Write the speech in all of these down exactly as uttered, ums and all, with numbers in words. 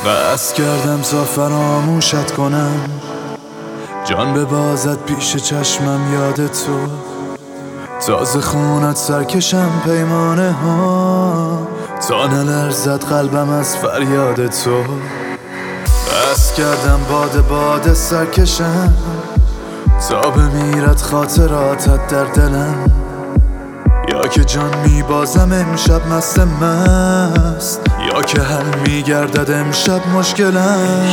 بس کردم تا فراموشت کنم، جان ببازد پیش چشمم یاد تو، تازه خونت سرکشم پیمانه ها، تا نلرزد قلبم از فریاد تو. بس کردم باده باده سرکشم، تا بمیرد خاطراتت در دلم، یا که جان میبازم امشب مست مست، یا که حل میگردد امشب مشکلم.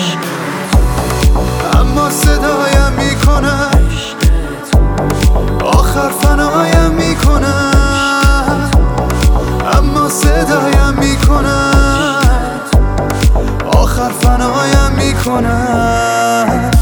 اما صدایم میکنم آخر فنایم میکنم، اما صدایم میکنم آخر فنایم میکنم.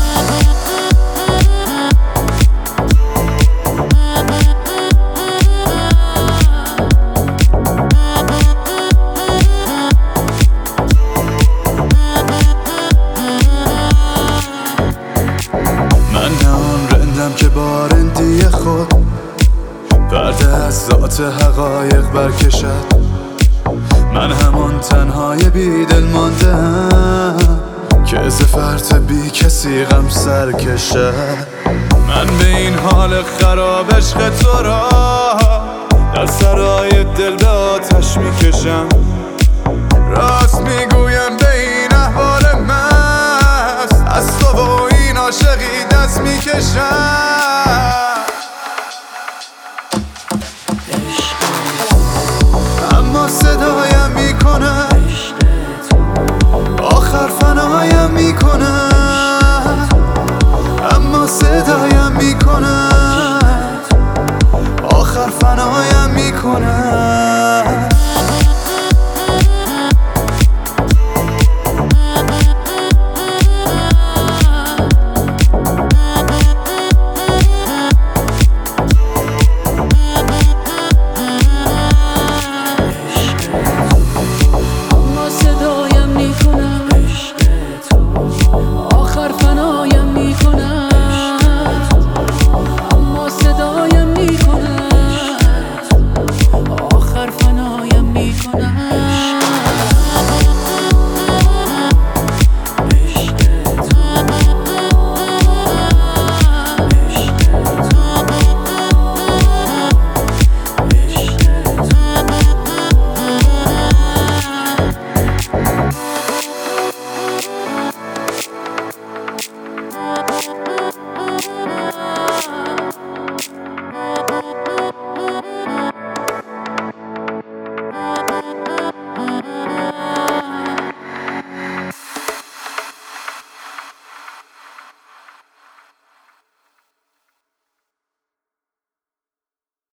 که بارندی خود پرده از ذات حقایق برکشد، من همان تنهای بی دل ماندم که ز فرط بی کسی غم سر کشد. من به این حال خراب عشق تو را در سرای دل به آتش میکشم، راست میگویم به این احوال مست، از تو و این عاشقی دست میکشم.